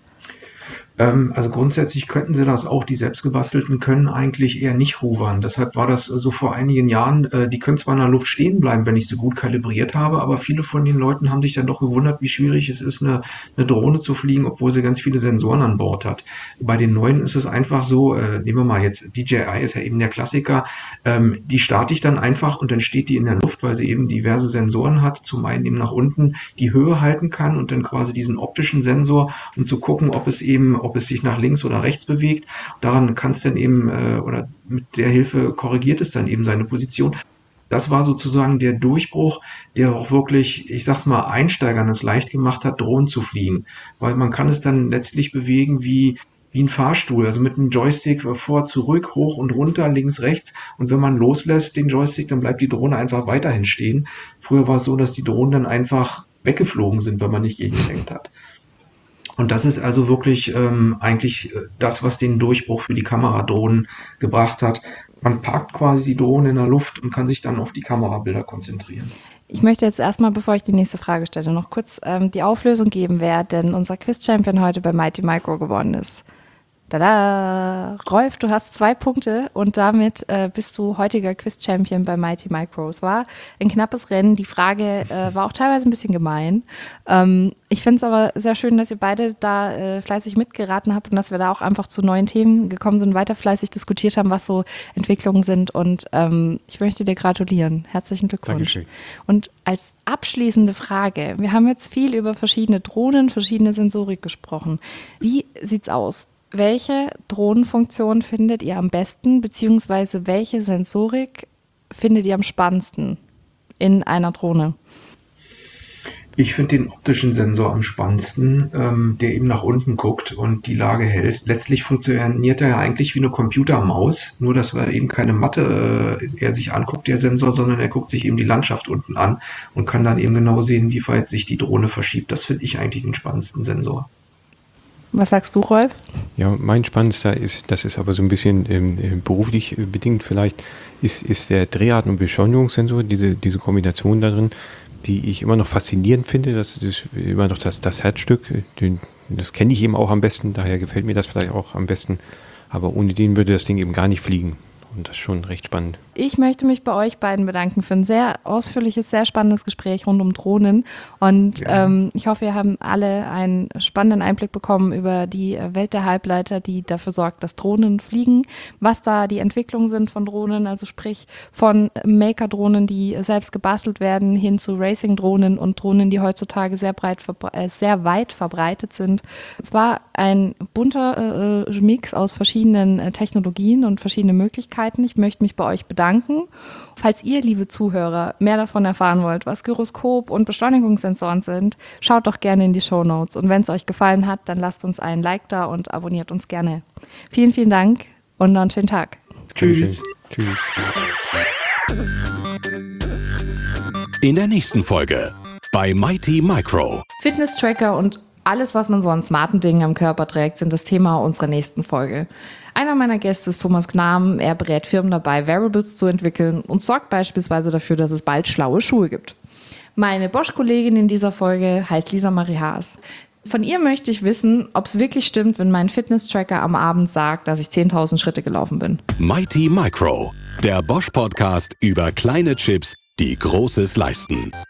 Ähm, also grundsätzlich könnten sie das auch, die selbstgebastelten können eigentlich eher nicht hovern. Deshalb war das so vor einigen Jahren, äh, die können zwar in der Luft stehen bleiben, wenn ich sie gut kalibriert habe, aber viele von den Leuten haben sich dann doch gewundert, wie schwierig es ist, eine, eine Drohne zu fliegen, obwohl sie ganz viele Sensoren an Bord hat. Bei den neuen ist es einfach so, äh, nehmen wir mal jetzt, D J I ist ja eben der Klassiker, ähm, die starte ich dann einfach und dann steht die in der Luft, weil sie eben diverse Sensoren hat, zum einen eben nach unten die Höhe halten kann und dann quasi diesen optischen Sensor, um zu gucken, ob es eben ob es sich nach links oder rechts bewegt. Daran kann es dann eben, äh, oder mit der Hilfe korrigiert es dann eben seine Position. Das war sozusagen der Durchbruch, der auch wirklich, ich sag's mal, Einsteigern es leicht gemacht hat, Drohnen zu fliegen. Weil man kann es dann letztlich bewegen wie, wie ein Fahrstuhl, also mit einem Joystick vor, zurück, hoch und runter, links, rechts. Und wenn man loslässt den Joystick, dann bleibt die Drohne einfach weiterhin stehen. Früher war es so, dass die Drohnen dann einfach weggeflogen sind, wenn man nicht gegengelenkt hat. Und das ist also wirklich ähm, eigentlich das, was den Durchbruch für die Kameradrohnen gebracht hat. Man parkt quasi die Drohne in der Luft und kann sich dann auf die Kamerabilder konzentrieren. Ich möchte jetzt erstmal, bevor ich die nächste Frage stelle, noch kurz ähm, die Auflösung geben, wer denn unser Quiz-Champion heute bei Mighty Micro geworden ist. Tada! Rolf, du hast zwei Punkte und damit äh, bist du heutiger Quiz-Champion bei Mighty Micro. Es war ein knappes Rennen. Die Frage äh, war auch teilweise ein bisschen gemein. Ähm, ich finde es aber sehr schön, dass ihr beide da äh, fleißig mitgeraten habt und dass wir da auch einfach zu neuen Themen gekommen sind, weiter fleißig diskutiert haben, was so Entwicklungen sind. Und ähm, ich möchte dir gratulieren. Herzlichen Glückwunsch. Dankeschön. Und als abschließende Frage, wir haben jetzt viel über verschiedene Drohnen, verschiedene Sensorik gesprochen. Wie sieht's aus? Welche Drohnenfunktion findet ihr am besten, beziehungsweise welche Sensorik findet ihr am spannendsten in einer Drohne? Ich finde den optischen Sensor am spannendsten, ähm, der eben nach unten guckt und die Lage hält. Letztlich funktioniert er ja eigentlich wie eine Computermaus, nur dass er eben keine Matte äh, er sich anguckt, der Sensor, sondern er guckt sich eben die Landschaft unten an und kann dann eben genau sehen, wie weit sich die Drohne verschiebt. Das finde ich eigentlich den spannendsten Sensor. Was sagst du, Rolf? Ja, mein spannendster ist, das ist aber so ein bisschen ähm, beruflich bedingt vielleicht, ist, ist der Dreharten- und Beschleunigungssensor, diese, diese Kombination darin, die ich immer noch faszinierend finde. Das ist immer noch das, das Herzstück. Den, das kenne ich eben auch am besten, daher gefällt mir das vielleicht auch am besten. Aber ohne den würde das Ding eben gar nicht fliegen. Und das ist schon recht spannend. ich möchte mich bei euch beiden bedanken für ein sehr ausführliches, sehr spannendes Gespräch rund um Drohnen. Und ja. ähm, ich hoffe, wir haben alle einen spannenden Einblick bekommen über die Welt der Halbleiter, die dafür sorgt, dass Drohnen fliegen, was da die Entwicklungen sind von Drohnen, also sprich von Maker-Drohnen, die selbst gebastelt werden, hin zu Racing-Drohnen und Drohnen, die heutzutage sehr breit, äh, sehr weit verbreitet sind. Es war ein bunter äh, Mix aus verschiedenen äh, Technologien und verschiedenen Möglichkeiten. Ich möchte mich bei euch bedanken. Falls ihr, liebe Zuhörer, mehr davon erfahren wollt, was Gyroskop und Beschleunigungssensoren sind, schaut doch gerne in die Shownotes. Und wenn es euch gefallen hat, dann lasst uns einen Like da und abonniert uns gerne. Vielen, vielen Dank und noch einen schönen Tag. Tschüss. Tschüss. In der nächsten Folge bei Mighty Micro. Fitness-Tracker und alles, was man so an smarten Dingen am Körper trägt, sind das Thema unserer nächsten Folge. Einer meiner Gäste ist Thomas Gnam. Er berät Firmen dabei, Wearables zu entwickeln und sorgt beispielsweise dafür, dass es bald schlaue Schuhe gibt. Meine Bosch-Kollegin in dieser Folge heißt Lisa Marie Haas. Von ihr möchte ich wissen, ob es wirklich stimmt, wenn mein Fitness-Tracker am Abend sagt, dass ich zehntausend Schritte gelaufen bin. Mighty Micro, der Bosch-Podcast über kleine Chips, die Großes leisten.